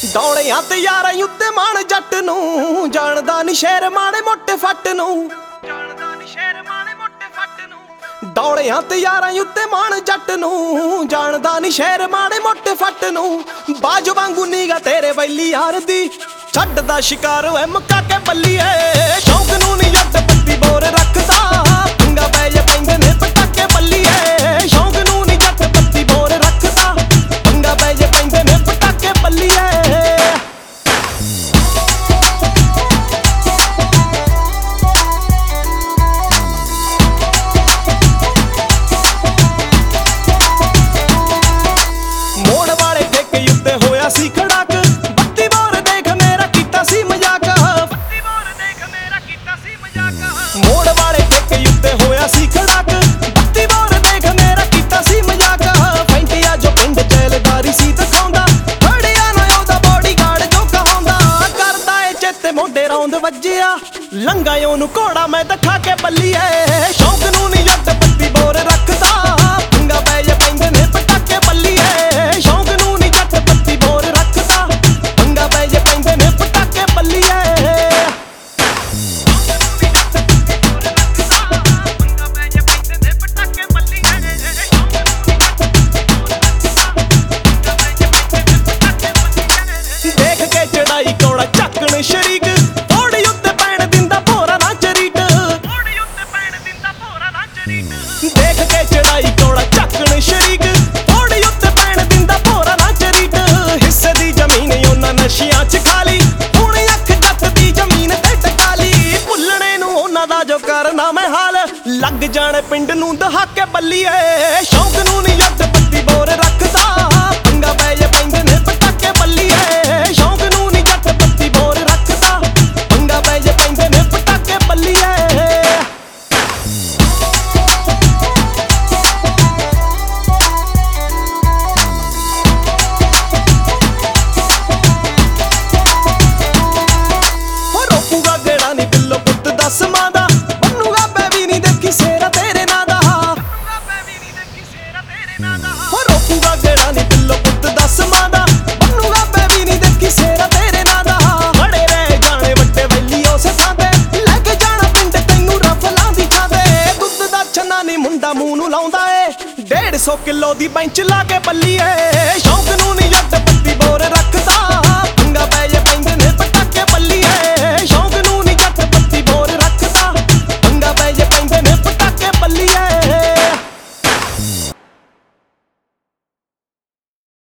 ਦੌੜਿਆਂ ਤੇ ਯਾਰਾਂ ਉੱਤੇ ਮਾਣ ਜੱਟ ਨੂੰ, ਜਾਣਦਾ ਨੀ ਸ਼ੇਰ ਮਾੜੇ ਮੋਟੇ ਫੱਟ ਨੂੰ, ਜਾਣਦਾ ਨੀ ਸ਼ੇਰ ਮਾੜੇ ਮੋਟੇ ਫੱਟ ਨੂੰ। ਦੌੜਿਆਂ ਤੇ ਯਾਰਾਂ ਉੱਤੇ ਮਾਣ ਜੱਟ ਨੂੰ, ਜਾਣਦਾ ਨੀ ਸ਼ੇਰ ਮਾੜੇ ਮੋਟੇ ਫੱਟ ਨੂੰ। ਬਾਜ ਵਾਂਗੂ ਨੀਗਾ ਤੇਰੇ ਵੈਲੀ ਯਾਰ ਦੀ, ਛੱਡਦਾ ਸ਼ਿਕਾਰ ਓਏ ਮੁਕਾ ਕੇ ਬੱਲੀਏ। ਸ਼ੌਂਕ ਨੂੰ ਨੀ ਜੱਟ ਬੱਤੀ ਬੋਰ ਰੱਖਦਾ, ਪੰਗਾ ਪੈ ਜੇ ਪੈਂਦੇ ਨੇ ਪਟਾਕੇ ਬੱਲੀਏ। ਸ਼ੌਂਕ ਨੂੰ ਨੀ ਜੱਟ ਬੱਤੀ ਬੋਰ ਰੱਖਦਾ, ਪੰਗਾ ਪੈ ਜੇ ਪੈਂਦੇ ਨੇ ਪਟਾਕੇ ਬੱਲੀਏ। ਮੋੜ ਵਾਲੇ ਠੇਕੇ ਉੱਤੇ ਹੋਇਆ ਸੀ ਖੜਾਕ, ਬੱਤੀ ਬੋਰ ਦੇਖ ਮੇਰਾ ਕੀਤਾ ਸੀ ਮਜ਼ਾਕ, ਬੱਤੀ ਬੋਰ ਦੇਖ ਮੇਰਾ ਕੀਤਾ ਸੀ ਮਜ਼ਾਕ। ਮੋੜ ਵਾਲੇ ਠੇਕੇ ਉੱਤੇ ਹੋਇਆ ਸੀ ਖੜਾਕ, ਬੱਤੀ ਬੋਰ ਦੇਖ ਮੇਰਾ ਕੀਤਾ ਸੀ ਮਜ਼ਾਕ। ਫੈਂਟਿਆ ਜੋ ਪਿੰਡ ਜੈਲਦਾਰੀ ਸੀ ਦਿਖਾਉਂਦਾ, ਫੜਿਆ ਨਾ ਉਹਦਾ ਬੋਡੀਗਾਰਡ ਜੋ ਕਹਾਉਂਦਾ। ਕਰਦਾ ਏ ਚੇਤੇ ਮੋਢੇ ਰੌਂਦ ਵੱਜਿਆ, ਲੰਘਾ ਉਹਨੂੰ ਘੋੜਾ ਮੈਂ ਦਿਖਾ ਕੇ ਬੱਲੀਏ। ਸ਼ੌਂਕ ਨੂੰ ਨੀ ਜੱਟ ਬੱਤੀ ਬੋਰ ਰੱਖਦਾ, ਪੰਗਾ ਪੈ ਜੇ ਪੈਂਦੇ ਨੇ ਪਟਾਕੇ ਬੱਲੀਏ। ਸ਼ੌਂਕ ਨੂੰ ਨੀ ਜੱਟ ਬੱਤੀ ਬੋਰ ਰੱਖਦਾ, ਪੰਗਾ ਪੈ ਜੇ ਪੈਂਦੇ ਨੇ ਪਟਾਕੇ ਬੱਲੀਏ। ਦੇਖ ਕੇ ਚੜਾਈ ਕੋੜਾ ਚੱਕਣ ਸ਼ਰੀਕ, ਥੋੜੀ ਉੱਤੇ ਪੈਣ ਦਿੰਦਾ ਭੋਰਾ ਨਾ ਚਰੀਟ, ਥੋੜੀ ਉੱਤੇ ਪੈਣ ਦਿੰਦਾ ਭੋਰਾ ਨਾ ਚਰੀਟ। ਦੇਖ ਕੇ ਚੜਾਈ ਕੋੜਾ ਚੱਕਣ ਸ਼ਰੀਕ, ਥੋੜੀ ਉੱਤੇ ਪੈਣ ਦਿੰਦਾ ਭੋਰਾ ਨਾ ਚਰੀਟ। ਹਿੱਸੇ ਦੀ ਜ਼ਮੀਨ ਉਹਨਾਂ ਨਸ਼ਿਆਂ ਚ ਖਾਲੀ, ਹੁਣ ਅੱਖ ਜੱਟ ਦੀ ਜ਼ਮੀਨ ਤੇ ਟਕਾ ਲਈ। ਭੁੱਲਣੇ ਨੂੰ ਉਹਨਾਂ ਦਾ ਜੋ ਕਰਨਾ ਮੈਂ ਹਾਲ, ਲੱਗ ਜਾਣੇ ਪਿੰਡ ਨੂੰ ਦਹਾਕੇ ਬੱਲੀਏ। ਸ਼ੌਂਕ ਨੂੰ ਨੀ ਜੱਟ ਬੱਤੀ ਬੋਰ ਰੱਖਦਾ, ਪੰਗਾ ਪੈ ਜੇ ਪੈਂਦੇ ਨੇ ਪਟਾਕੇ ਬੱਲੀਏ। ਸ਼ੌਂਕ ਨੂੰ ਨੀ ਜੱਟ ਬੱਤੀ ਬੋਰ ਰੱਖਦਾ, ਪੰਗਾ ਪੈ ਜੇ ਪੈਂਦੇ ਨੇ ਪਟਾਕੇ ਬੱਲੀਏ। ਹੋ ਰੋਕੂਗਾ ਗੇੜਾ ਨੀ ਬਿੱਲੋ ਪੁੱਤ ਦਸ ਮਾਂ ਦਾ, ਬਣੂਗਾ ਬੇਬੀ ਨੀ ਦੇਖੀ ਸੇਰਾ ਤੇਰੇ ਨਾਂ ਦਾ, ਹੋ ਰੋਕੂਗਾ ਗੇੜਾ ਨੀ ਬਿੱਲੋ ਪੁੱਤ ਦਸ ਮਾਂ ਦਾ, ਬਣੂਗਾ ਬੇਬੀ ਨੀ ਦੇਖੀ ਸੇਰਾ ਤੇਰੇ ਨਾਂ ਦਾ। ਖੜੇ ਰਹਿ ਜਾਣੇ ਵੱਡੇ ਵੈਲੀ ਉਸੇ ਥਾਂ ਤੇ, ਲੈ ਕੇ ਜਾਣਾ ਪਿੰਡ ਤੈਨੂੰ ਰਫਲਾਂ ਦੀ ਛਾਂ ਤੇ। ਦੁੱਧ ਦਾ ਛੰਨਾ ਨੀ ਮੁੰਡਾ ਮੂੰਹ ਨੂੰ ਲਾਉਂਦਾ ਏ, 150 ਕਿਲੋ ਦੀ ਬੈਂਚ ਲਾ ਕੇ ਬੱਲੀਏ।